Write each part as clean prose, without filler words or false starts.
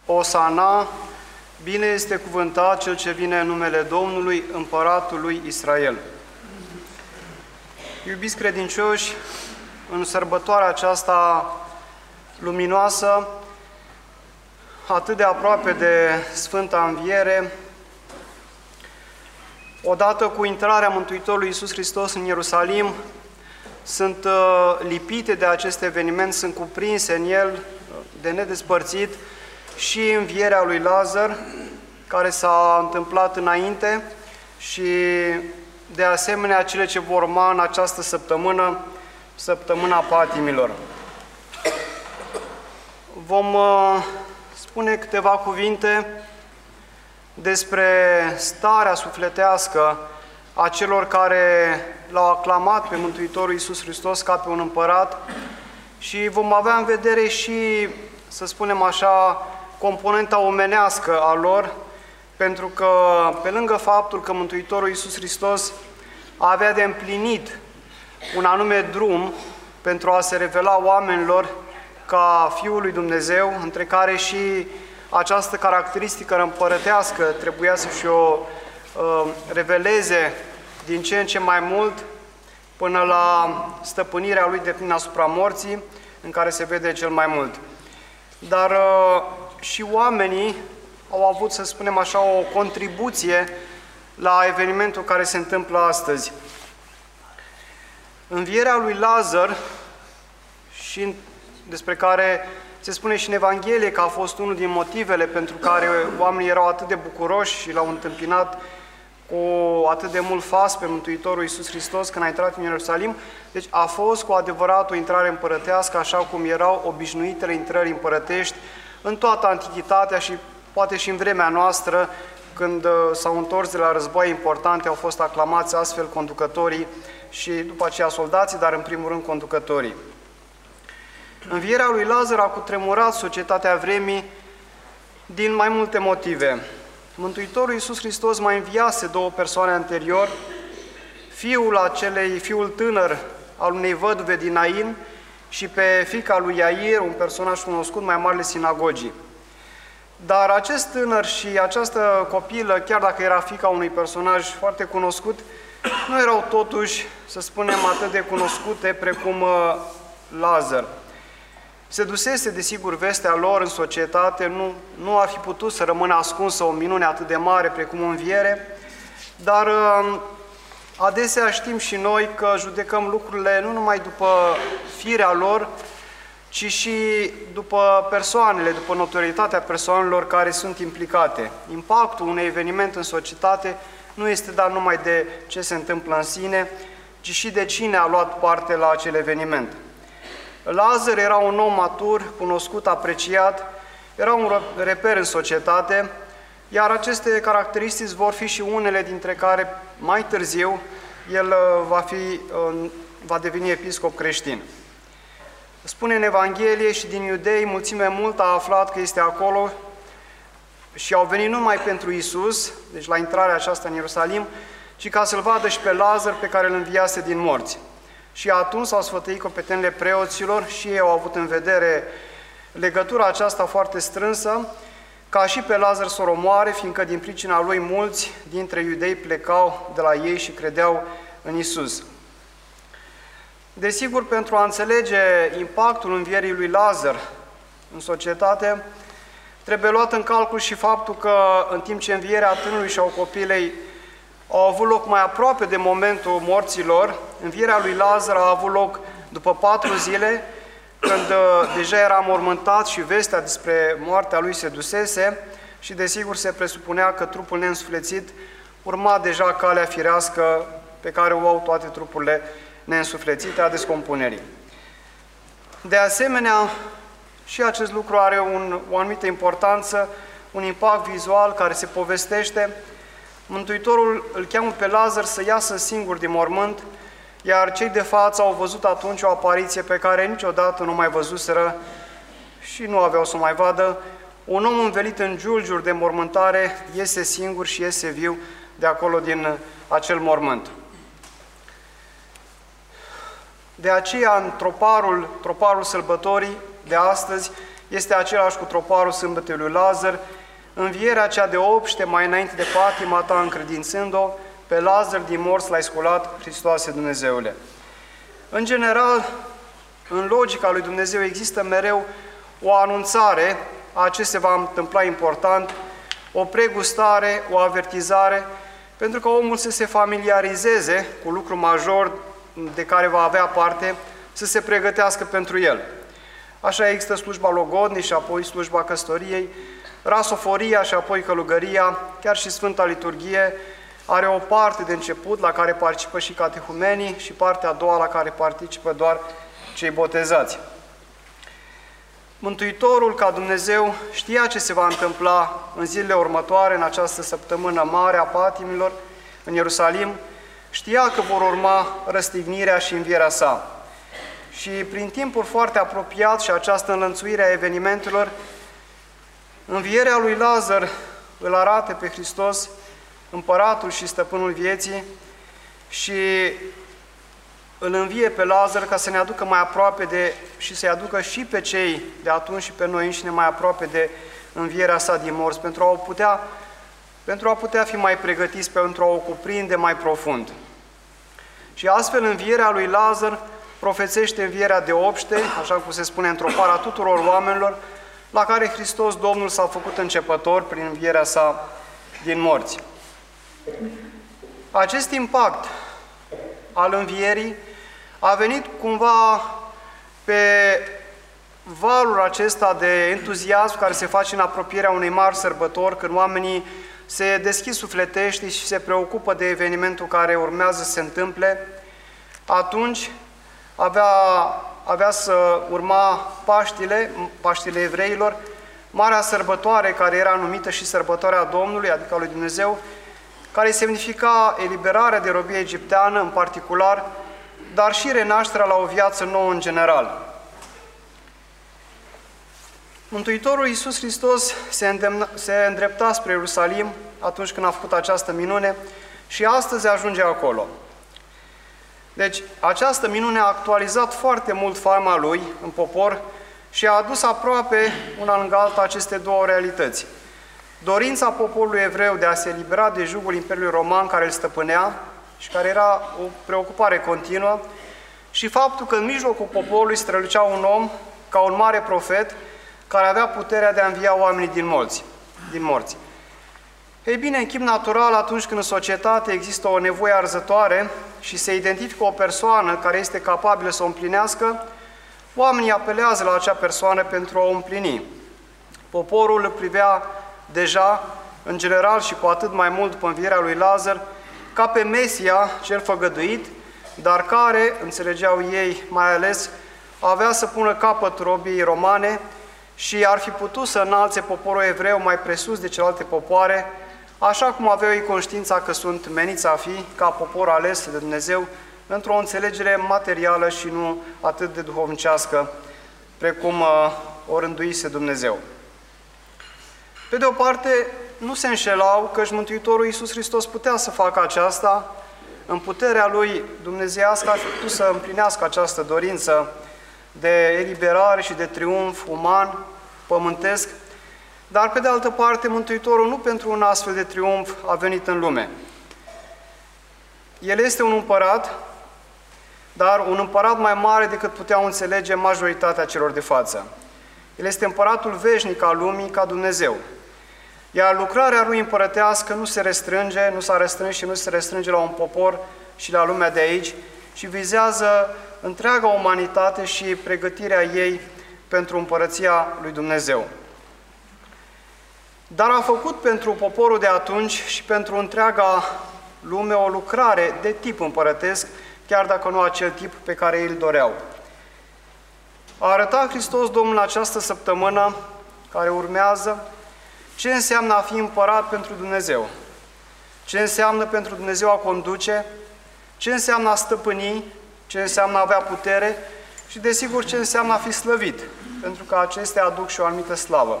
Osana, bine este cuvântat cel ce vine în numele Domnului, Împăratul lui Israel. Iubiți credincioși, în sărbătoarea aceasta luminoasă, atât de aproape de Sfânta Înviere, odată cu intrarea Mântuitorului Iisus Hristos în Ierusalim, sunt lipite de acest eveniment, sunt cuprinse în el, de nedespărțit, și învierea lui Lazar, care s-a întâmplat înainte, și de asemenea cele ce vor urma în această săptămână, săptămâna patimilor. Vom spune câteva cuvinte despre starea sufletească a celor care l-au aclamat pe Mântuitorul Iisus Hristos ca pe un împărat și vom avea în vedere și, să spunem așa, componenta omenească a lor, pentru că, pe lângă faptul că Mântuitorul Iisus Hristos avea de împlinit un anume drum pentru a se revela oamenilor ca Fiul lui Dumnezeu, între care și această caracteristică împărătească trebuia să-și o reveleze din ce în ce mai mult până la stăpânirea lui deplină asupra morții, în care se vede cel mai mult. Dar și oamenii au avut, să spunem așa, o contribuție la evenimentul care se întâmplă astăzi. Învierea lui Lazar, și despre care se spune și în Evanghelie că a fost unul din motivele pentru care oamenii erau atât de bucuroși și l-au întâmpinat cu atât de mult fas pe Mântuitorul Iisus Hristos când a intrat în Ierusalim. Deci a fost cu adevărat o intrare împărătească, așa cum erau obișnuitele intrări împărătești în toată antichitatea și poate și în vremea noastră, când s-au întors de la războaie importante, au fost aclamați astfel conducătorii și după aceea soldații, dar în primul rând conducătorii. Învierea lui Lazar a cutremurat societatea vremii din mai multe motive. Mântuitorul Iisus Hristos mai înviase două persoane anterior, fiul tânăr al unei văduve din Nain și pe fiica lui Iair, un personaj cunoscut, mai marele sinagogii. Dar acest tânăr și această copilă, chiar dacă era fiica unui personaj foarte cunoscut, nu erau totuși, să spunem, atât de cunoscute precum Lazar. Se dusese, desigur, vestea lor în societate, nu ar fi putut să rămână ascunsă o minune atât de mare precum o înviere, dar adesea știm și noi că judecăm lucrurile nu numai după firea lor, ci și după persoanele, după notorietatea persoanelor care sunt implicate. Impactul unui eveniment în societate nu este dat numai de ce se întâmplă în sine, ci și de cine a luat parte la acel eveniment. Lazar era un om matur, cunoscut, apreciat, era un reper în societate, iar aceste caracteristici vor fi și unele dintre care mai târziu el va deveni episcop creștin. Spune în Evanghelie: și din iudei mulțime mult a aflat că este acolo și au venit numai pentru Iisus, deci la intrarea aceasta în Ierusalim, ci ca să-l vadă și pe Lazar pe care îl înviase din morți. Și atunci s-au sfătuit competențele preoților și ei au avut în vedere legătura aceasta foarte strânsă, ca și pe Lazar să o omoare, fiindcă din pricina lui mulți dintre iudei plecau de la ei și credeau în Iisus. Desigur, pentru a înțelege impactul învierii lui Lazar în societate, trebuie luat în calcul și faptul că, în timp ce învierea tânărului și a copilei au avut loc mai aproape de momentul morților, învierea lui Lazar a avut loc după 4 zile, când deja era mormântat și vestea despre moartea lui se dusese și, desigur, se presupunea că trupul neînsuflețit urma deja calea firească pe care o au toate trupurile neînsuflețite a descompunerii. De asemenea, și acest lucru are o anumită importanță, un impact vizual care se povestește. Mântuitorul îl cheamă pe Lazar să iasă singur din mormânt, iar cei de față au văzut atunci o apariție pe care niciodată nu mai văzuseră și nu aveau să o mai vadă. Un om învelit în giulgiuri de mormântare iese singur și iese viu de acolo din acel mormânt. De aceea, în troparul sărbătorii de astăzi este același cu troparul sâmbetei lui Lazar, învierea cea de obște mai înainte de patima ta încredințând-o, pe Lazar din morți l-ai sculat, Hristoase Dumnezeule. În general, în logica lui Dumnezeu există mereu o anunțare a ce se va întâmpla important, o pregustare, o avertizare, pentru că omul să se familiarizeze cu lucru major de care va avea parte, să se pregătească pentru el. Așa există slujba logodnii și apoi slujba căsătoriei, rasoforia și apoi călugăria, chiar și Sfânta Liturghie are o parte de început la care participă și catehumenii și partea a doua la care participă doar cei botezați. Mântuitorul, ca Dumnezeu, știa ce se va întâmpla în zilele următoare, în această săptămână mare a patimilor în Ierusalim, știa că vor urma răstignirea și învierea sa. Și prin timpul foarte apropiat și această înlănțuire a evenimentelor, învierea lui Lazar îl arată pe Hristos, împăratul și stăpânul vieții, și îl învie pe Lazar ca să ne aducă mai aproape și să-i aducă și pe cei de atunci și pe noi înșine mai aproape de învierea sa din morți, pentru a putea fi mai pregătiți, pentru a o cuprinde mai profund. Și astfel învierea lui Lazar profețește învierea de obște, așa cum se spune într-o pară a tuturor oamenilor, la care Hristos Domnul s-a făcut începător prin învierea sa din morți. Acest impact al învierii a venit cumva pe valul acesta de entuziasm care se face în apropierea unei mari sărbători, când oamenii se deschid sufletești și se preocupă de evenimentul care urmează să se întâmple. Atunci avea să urma Paștile evreilor, marea sărbătoare care era numită și sărbătoarea Domnului, adică a lui Dumnezeu, care semnifica eliberarea de robie egipteană în particular, dar și renașterea la o viață nouă în general. Mântuitorul Iisus Hristos se îndrepta spre Ierusalim atunci când a făcut această minune și astăzi ajunge acolo. Deci, această minune a actualizat foarte mult fama lui în popor și a adus aproape una lângă alta aceste două realități. Dorința poporului evreu de a se elibera de jugul Imperiului Roman care îl stăpânea și care era o preocupare continuă, și faptul că în mijlocul poporului strălucea un om ca un mare profet care avea puterea de a învia oamenii din morți. Ei bine, în chip natural, atunci când în societate există o nevoie arzătoare și se identifică o persoană care este capabilă să o împlinească, oamenii apelează la acea persoană pentru a o împlini. Poporul îl privea deja, în general și cu atât mai mult după învierea lui Lazar, ca pe Mesia cel făgăduit, dar care, înțelegeau ei mai ales, avea să pună capăt robiei romane și ar fi putut să înalțe poporul evreu mai presus de celelalte popoare, așa cum aveau ei conștiința că sunt meniți a fi, ca popor ales de Dumnezeu, într-o înțelegere materială și nu atât de duhovnicească, precum o rânduise Dumnezeu. Pe de o parte, nu se înșelau că Mântuitorul Iisus Hristos putea să facă aceasta, în puterea Lui dumnezeiască a putut să împlinească această dorință de eliberare și de triumf uman, pământesc, dar pe de altă parte, Mântuitorul nu pentru un astfel de triumf a venit în lume. El este un împărat, dar un împărat mai mare decât puteau înțelege majoritatea celor de față. El este împăratul veșnic al lumii ca Dumnezeu. Iar lucrarea lui împărătească nu s-a restrâns și nu se restrânge la un popor și la lumea de aici, și vizează întreaga umanitate și pregătirea ei pentru împărăția lui Dumnezeu. Dar a făcut pentru poporul de atunci și pentru întreaga lume o lucrare de tip împărătesc, chiar dacă nu acel tip pe care ei îl doreau. A arătat Hristos Domnul această săptămână care urmează ce înseamnă a fi împărat pentru Dumnezeu, ce înseamnă pentru Dumnezeu a conduce, ce înseamnă a stăpâni, ce înseamnă a avea putere și, desigur, ce înseamnă a fi slăvit, pentru că acestea aduc și o anumită slavă.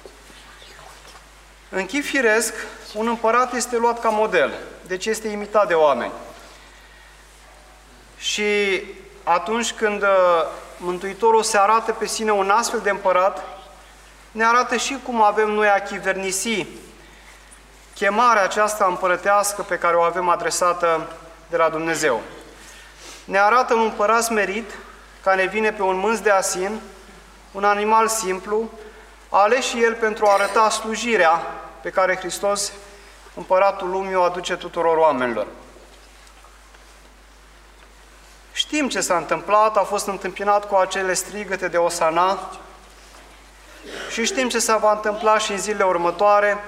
În chip firesc, un împărat este luat ca model, deci este imitat de oameni. Și atunci când Mântuitorul se arată pe sine un astfel de împărat, ne arată și cum avem noi a chivernisi chemarea aceasta împărătească pe care o avem adresată de la Dumnezeu. Ne arată un împărat smerit care vine pe un mânz de asin, un animal simplu, ales și el pentru a arăta slujirea pe care Hristos, Împăratul Lumii, o aduce tuturor oamenilor. Știm ce s-a întâmplat, a fost întâmpinat cu acele strigăte de Osana și știm ce se va întâmpla și în zilele următoare.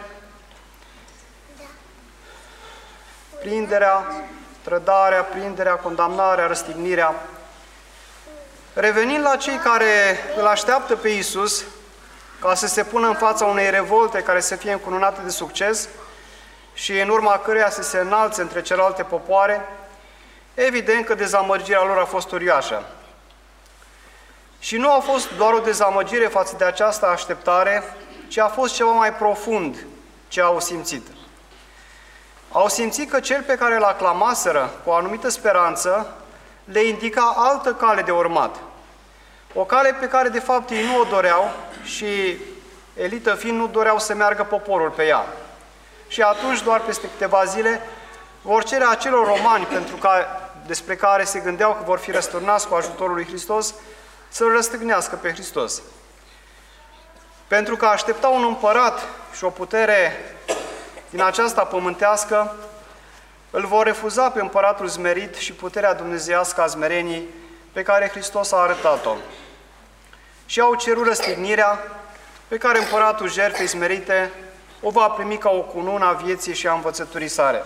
Prinderea, trădarea, prinderea, condamnarea, răstignirea. Revenind la cei care îl așteaptă pe Iisus, ca să se pună în fața unei revolte care să fie încununate de succes și în urma căreia să se înalțe între celelalte popoare, evident că dezamăgirea lor a fost uriașă. Și nu a fost doar o dezamăgire față de această așteptare, ci a fost ceva mai profund ce au simțit. Au simțit că cel pe care îl aclamaseră cu o anumită speranță le indica altă cale de urmat. O cale pe care de fapt ei nu o doreau și, elită fiind, nu doreau să meargă poporul pe ea. Și atunci, doar peste câteva zile, vor cere acelor romani despre care se gândeau că vor fi răsturnați cu ajutorul lui Hristos, să-L răstâgnească pe Hristos. Pentru că aștepta un împărat și o putere din aceasta pământească, îl vor refuza pe împăratul smerit și puterea dumnezeiască a smereniei pe care Hristos a arătat-o. Și au cerut răstignirea pe care împăratul jertfei smerite o va primi ca o cunună a vieții și a învățăturii sale.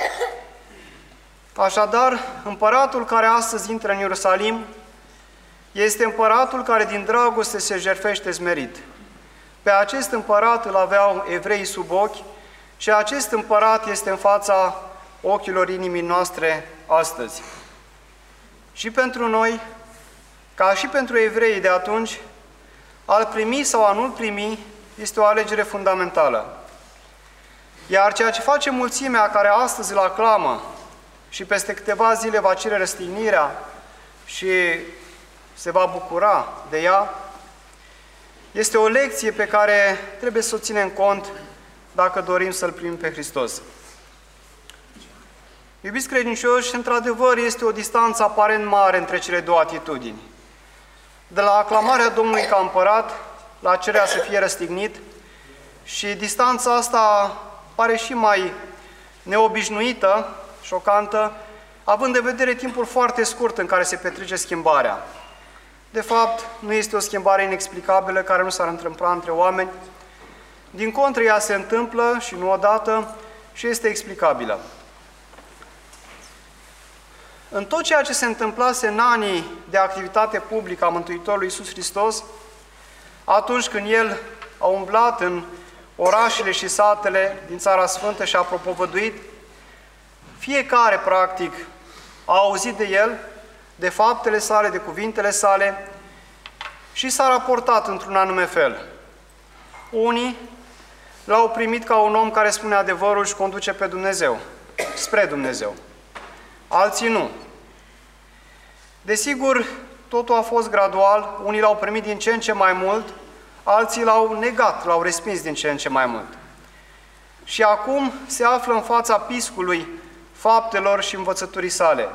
Așadar, împăratul care astăzi intră în Ierusalim este împăratul care din dragoste se jertfește smerit. Pe acest împărat îl aveau evreii sub ochi și acest împărat este în fața ochilor inimii noastre astăzi. Și pentru noi, ca și pentru evreii de atunci, a-l primi sau a nu-l primi este o alegere fundamentală. Iar ceea ce face mulțimea care astăzi îl aclamă și peste câteva zile va cere răstignirea și se va bucura de ea, este o lecție pe care trebuie să o ținem cont dacă dorim să-L primim pe Hristos. Iubiți credincioși, într-adevăr este o distanță aparent mare între cele două atitudini. De la aclamarea Domnului ca împărat, la cererea să fie răstignit, și distanța asta pare și mai neobișnuită, șocantă, având în vedere timpul foarte scurt în care se petrece schimbarea. De fapt, nu este o schimbare inexplicabilă care nu s-ar întâmpla între oameni. Din contră, ea se întâmplă și nu odată și este explicabilă. În tot ceea ce se întâmplase în anii de activitate publică a Mântuitorului Iisus Hristos, atunci când El a umblat în orașele și satele din Țara Sfântă și a propovăduit, fiecare, practic, a auzit de El, de faptele sale, de cuvintele sale și s-a raportat într-un anume fel. Unii l-au primit ca un om care spune adevărul și conduce pe Dumnezeu, spre Dumnezeu. Alții nu. Desigur, totul a fost gradual, unii l-au primit din ce în ce mai mult, alții l-au negat, l-au respins din ce în ce mai mult. Și acum se află în fața piscului faptelor și învățăturii sale.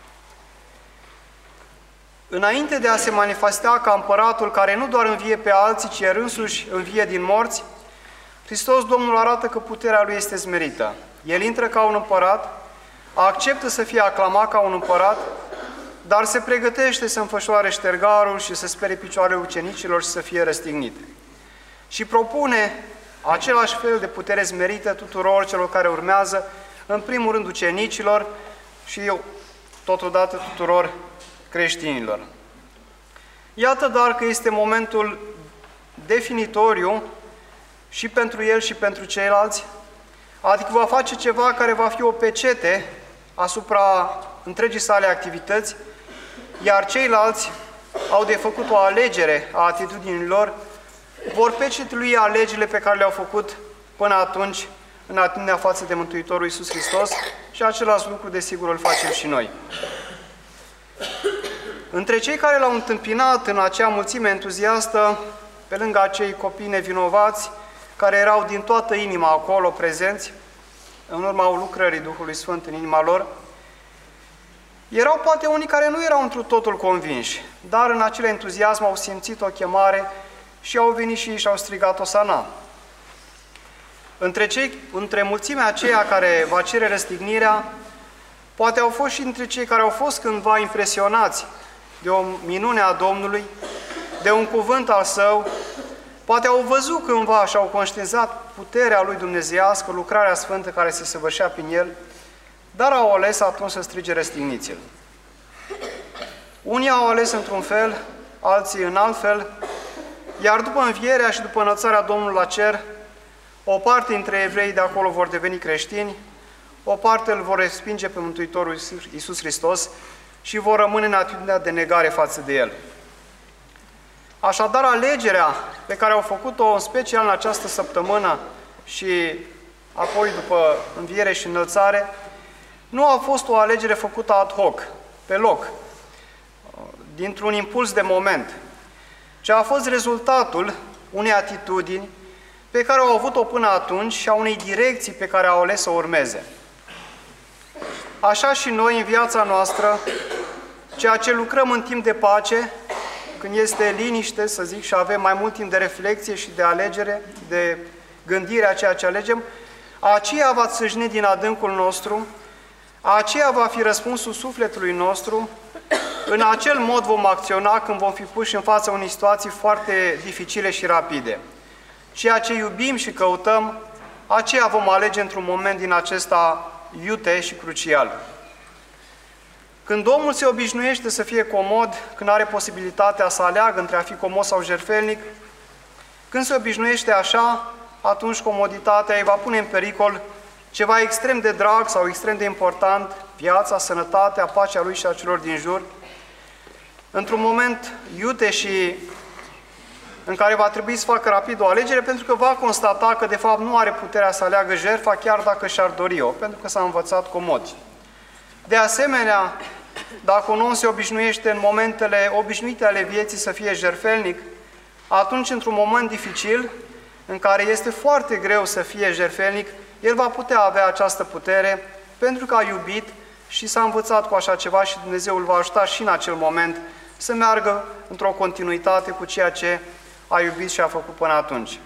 Înainte de a se manifesta ca împăratul care nu doar învie pe alții, ci el însuși învie din morți, Hristos Domnul arată că puterea Lui este smerită. El intră ca un împărat, acceptă să fie aclamat ca un împărat, dar se pregătește să înfășoare ștergarul și să spere picioarele ucenicilor și să fie răstignit. Și propune același fel de putere smerită tuturor celor care urmează, în primul rând ucenicilor și totodată tuturor creștinilor. Iată doar că este momentul definitoriu și pentru el și pentru ceilalți, adică va face ceva care va fi o pecete asupra întregii sale activități, iar ceilalți au de făcut o alegere a atitudinilor, vor pecetlui alegerile pe care le-au făcut până atunci în atitudinea față de Mântuitorul Iisus Hristos și același lucru, desigur, îl facem și noi. Între cei care l-au întâmpinat în acea mulțime entuziastă pe lângă acei copii nevinovați, care erau din toată inima acolo prezenți, în urma lucrării Duhului Sfânt în inima lor, erau poate unii care nu erau întru totul convinși, dar în acel entuziasm au simțit o chemare și au venit și ei și au strigat Osana. Între mulțimea aceea care va cere răstignirea, poate au fost și între cei care au fost cândva impresionați de o minune a Domnului, de un cuvânt al Său, poate au văzut cândva și au conștientizat puterea Lui dumnezeiască, lucrarea sfântă care se săvârșea prin El, dar au ales atunci să strige răstigniți-L. Unii au ales într-un fel, alții în alt fel, iar după învierea și după înălțarea Domnului la cer, o parte dintre evrei de acolo vor deveni creștini, o parte îl vor respinge pe Mântuitorul Iisus Hristos și vor rămâne în atitudinea de negare față de El. Așadar, alegerea pe care au făcut-o în special în această săptămână și apoi după înviere și înălțare, nu a fost o alegere făcută ad hoc, pe loc, dintr-un impuls de moment, ci a fost rezultatul unei atitudini pe care au avut-o până atunci și a unei direcții pe care au ales să o urmeze. Așa și noi, în viața noastră, ceea ce lucrăm în timp de pace, când este liniște, să zic, și avem mai mult timp de reflexie și de alegere, de gândire a ceea ce alegem, aceea va țâșni din adâncul nostru, aceea va fi răspunsul sufletului nostru, în acel mod vom acționa când vom fi puși în fața unei situații foarte dificile și rapide. Ceea ce iubim și căutăm, aceea vom alege într-un moment din acesta iute și crucial. Când omul se obișnuiește să fie comod, când are posibilitatea să aleagă între a fi comod sau jertfelnic, când se obișnuiește așa, atunci comoditatea îi va pune în pericol ceva extrem de drag sau extrem de important, viața, sănătatea, pacea lui și a celor din jur, într-un moment iute și în care va trebui să facă rapid o alegere, pentru că va constata că de fapt nu are puterea să aleagă jertfa, chiar dacă și-ar dori-o, pentru că s-a învățat comod. De asemenea, dacă un om se obișnuiește în momentele obișnuite ale vieții să fie jertfelnic, atunci, într-un moment dificil, în care este foarte greu să fie jertfelnic, el va putea avea această putere pentru că a iubit și s-a învățat cu așa ceva și Dumnezeu îl va ajuta și în acel moment să meargă într-o continuitate cu ceea ce a iubit și a făcut până atunci.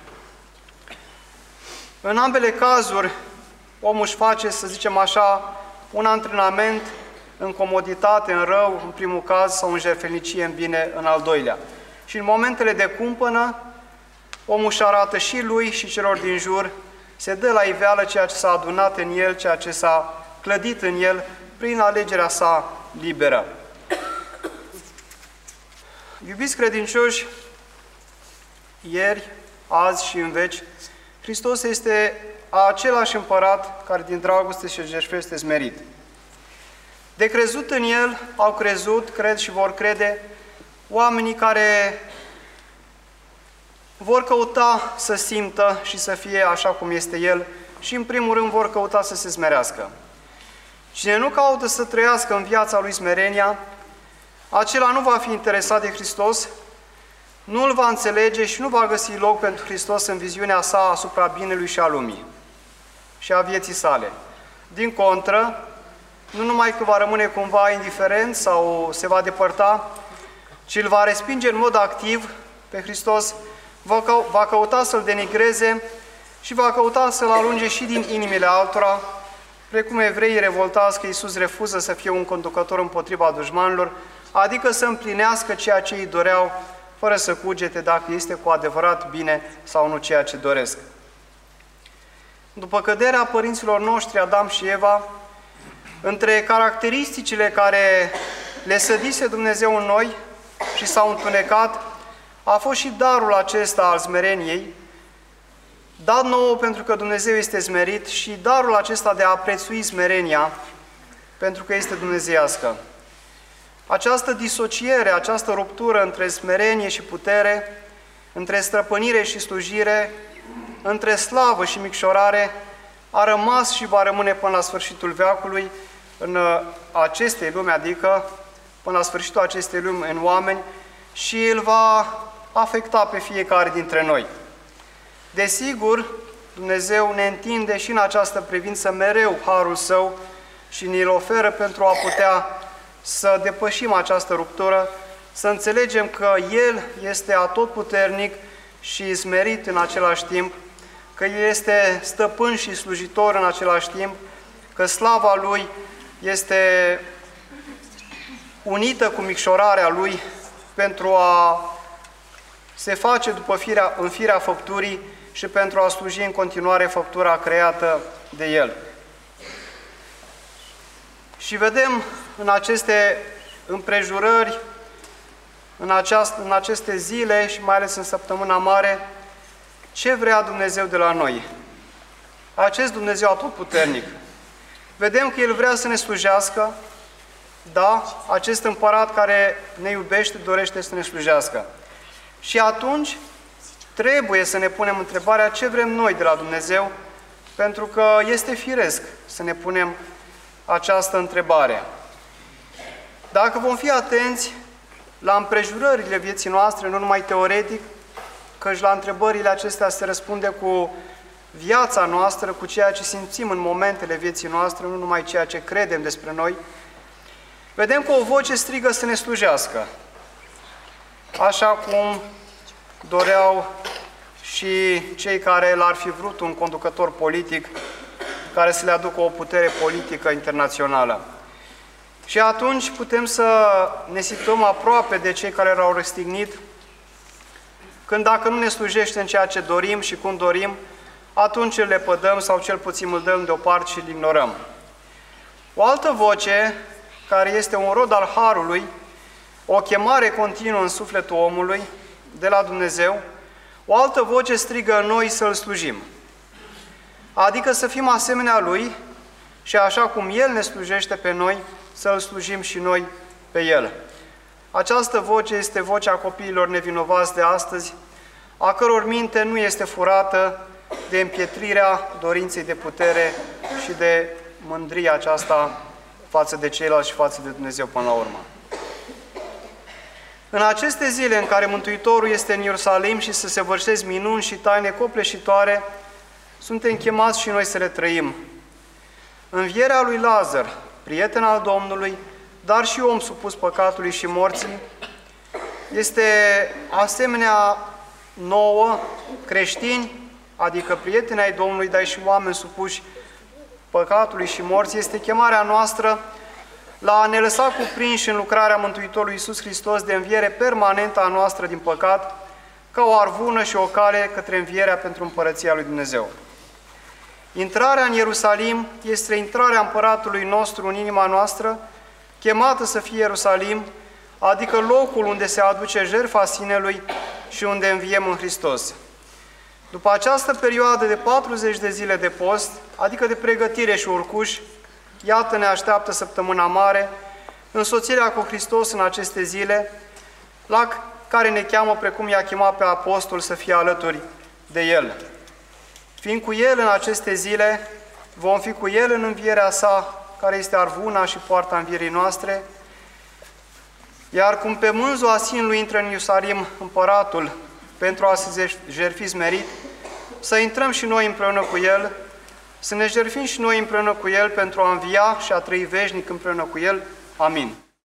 În ambele cazuri, omul își face, să zicem așa, un antrenament în comoditate, în rău, în primul caz, sau în jertfelnicie, în bine, în al doilea. Și în momentele de cumpănă, omul își arată și lui și celor din jur, se dă la iveală ceea ce s-a adunat în el, ceea ce s-a clădit în el, prin alegerea sa liberă. Iubiți credincioși, ieri, azi și în veci, Hristos este același împărat care din dragoste și jertfă este smerit. De crezut în El au crezut, cred și vor crede oamenii care vor căuta să simtă și să fie așa cum este El și în primul rând vor căuta să se smerească. Cine nu caută să trăiască în viața lui smerenia, acela nu va fi interesat de Hristos, nu îl va înțelege și nu va găsi loc pentru Hristos în viziunea sa asupra binelui și a lumii și a vieții sale. Din contră, nu numai că va rămâne cumva indiferent sau se va depărta, ci îl va respinge în mod activ pe Hristos, va căuta să-L denigreze și va căuta să-L alunge și din inimile altora, precum evreii revoltați că Iisus refuză să fie un conducător împotriva dușmanilor, adică să împlinească ceea ce îi doreau, fără să cugete dacă este cu adevărat bine sau nu ceea ce doresc. După căderea părinților noștri, Adam și Eva, între caracteristicile care le sădise Dumnezeu în noi și s-au întunecat, a fost și darul acesta al smereniei, dat nouă pentru că Dumnezeu este smerit și darul acesta de a prețui smerenia pentru că este dumnezeiască. Această disociere, această ruptură între smerenie și putere, între străpânire și slujire, între slavă și micșorare, a rămas și va rămâne până la sfârșitul veacului în acestei lumi, adică până la sfârșitul acestei lumi în oameni, și îl va afecta pe fiecare dintre noi. Desigur, Dumnezeu ne întinde și în această privință mereu harul Său și ne-l oferă pentru a putea să depășim această ruptură, să înțelegem că El este atotputernic și smerit în același timp, că El este stăpân și slujitor în același timp, că slava Lui este unită cu micșorarea Lui pentru a se face după în firea făpturii și pentru a sluji în continuare făptura creată de El. Și vedem în aceste împrejurări, în aceste zile și mai ales în săptămâna mare, ce vrea Dumnezeu de la noi. Acest Dumnezeu atotputernic. Vedem că El vrea să ne slujească, da, acest împărat care ne iubește dorește să ne slujească. Și atunci trebuie să ne punem întrebarea ce vrem noi de la Dumnezeu, pentru că este firesc să ne punem această întrebare. Dacă vom fi atenți la împrejurările vieții noastre, nu numai teoretic, căci la întrebările acestea se răspunde cu viața noastră, cu ceea ce simțim în momentele vieții noastre, nu numai ceea ce credem despre noi, vedem că o voce strigă să ne slujească, așa cum doreau și cei care l-ar fi vrut un conducător politic care să le aducă o putere politică internațională. Și atunci putem să ne situăm aproape de cei care l-au răstignit, când dacă nu ne slujește în ceea ce dorim și cum dorim, atunci îl lepădăm sau cel puțin îl dăm deoparte și îl ignorăm. O altă voce, care este un rod al Harului, o chemare continuă în sufletul omului de la Dumnezeu, o altă voce strigă în noi să-L slujim. Adică să fim asemenea Lui și așa cum El ne slujește pe noi, să-L slujim și noi pe El. Această voce este vocea copiilor nevinovați de astăzi, a căror minte nu este furată de împietrirea dorinței de putere și de mândria aceasta față de ceilalți și față de Dumnezeu până la urmă. În aceste zile în care Mântuitorul este în Ierusalim și să se vărsesc minuni și taine copleșitoare, suntem chemați și noi să le trăim. Învierea lui Lazar, prieten al Domnului, dar și om supus păcatului și morții, este asemenea nouă, creștini, adică prieteni ai Domnului, dar și oameni supuși păcatului și morții, este chemarea noastră la a ne lăsa cuprinși în lucrarea Mântuitorului Iisus Hristos de înviere permanentă a noastră din păcat, ca o arvună și o cale către învierea pentru Împărăția lui Dumnezeu. Intrarea în Ierusalim este intrarea Împăratului nostru în inima noastră, chemată să fie Ierusalim, adică locul unde se aduce jertfa sinelui și unde înviem în Hristos. După această perioadă de 40 de zile de post, adică de pregătire și urcuș, iată ne așteaptă săptămâna mare, însoțirea cu Hristos în aceste zile, la care ne cheamă, precum i-a chemat pe apostol, să fie alături de El. Fiind cu El în aceste zile, vom fi cu El în învierea sa, care este arvuna și poarta învierii noastre, iar cum pe mânzul asinului intră în Ierusalim împăratul pentru a se jertfi smerit, să intrăm și noi împreună cu El, să ne jertfim și noi împreună cu El pentru a învia și a trăi veșnic împreună cu El. Amin.